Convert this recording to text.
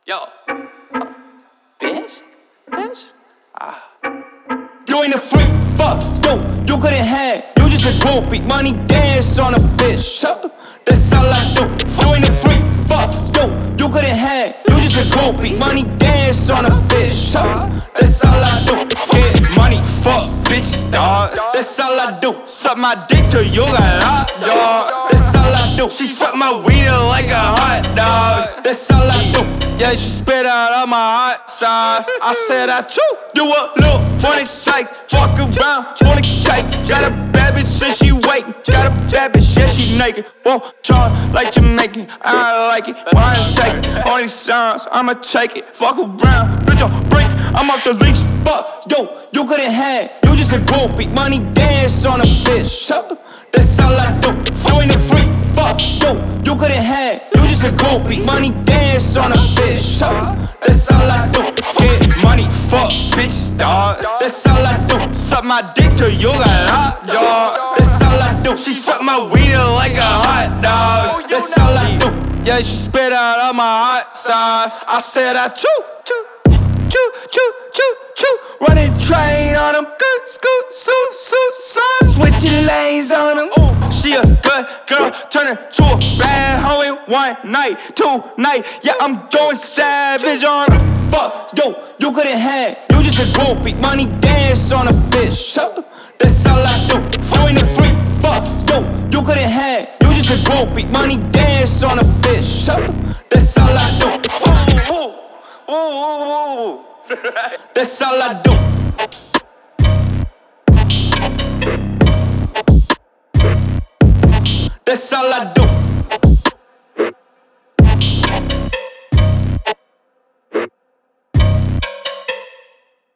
Yo, bitch. You ain't a freak, fuck, yo, you couldn't hang. You just a groupie, money dance on a bitch. That's all I do. You ain't a freak, fuck, yo, you couldn't hang. You just a groupie, money dance on a bitch. That's all I do. Get money, fuck, bitches, dog. That's all I do. Suck my dick till you got hot, dog. That's all I do. She suck my weed like a hot dog. That's all I do. Yeah, she spit out all my hot sauce. I said I chew. You a little funny sight. Walk around, want a cake. Got a bad bitch, so she waiting. Got a bad bitch, yeah, she naked. Won't charge like Jamaican. I like it when I take it. All these signs, I'ma take it. Fuck around, bitch, I'll break. I'm off the leash. Fuck, yo, you couldn't hang. You just a groupie. Money dance on a bitch. That's all I do. You ain't a freak. Fuck, yo, you couldn't hang. You just a groupie. Money dance on a bitch. That's all I do. Get money, fuck, bitches, dog. That's all I do. Suck my dick till you got hot, dog. That's all I do. She suck my weed like a hot dog. That's all I do. Yeah, she spit out all my hot sauce. I said I chew, chew, chew, chew, chew, chew. Running train on them, good, scoot, suit, suit, suit. Switching lanes on them. She a good girl, turning to a bad homie. One night, two night, yeah, I'm going savage on her. Fuck, yo, you couldn't hang. You just a groupie, money dance on a bitch. That's all I do. You ain't a freak, fuck, yo, you couldn't hang. You just a groupie, money dance on a bitch. That's all I do. That's all I do. That's all I do.